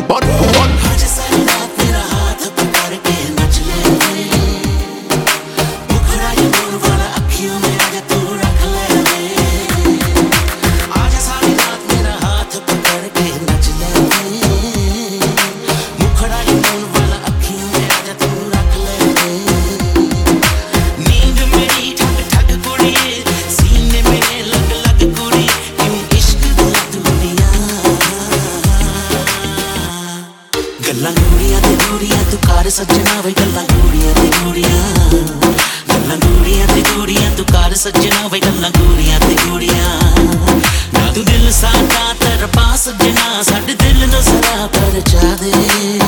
आज सारी रात मेरा हाथ पकड़ के नच ले, मुखड़ा ये नूर वाला अखियों में आजा तू रख ले। आज सारी रात मेरा हाथ पकड़ के नच ले, मुखड़ा ये नूर वाला अखियों में आजा तू रख ले। नींद मेरी ठग ठग कुड़िए, सीने में लग लग कुड़ी, क्यों इश्क दी दुनिया। गल्लां गूड़ियां ते गूड़ियां तू कर सजना वे, गल्लां गूड़ियां ते गूड़ियां, गल्लां गूड़ियां ते गूड़ियां तू कर सजना वे, गल्लां गूड़ियां ते गूड़ियां। ना तू दिल साडा तरपा सजना, साडे दिल नू जरा परचा दे।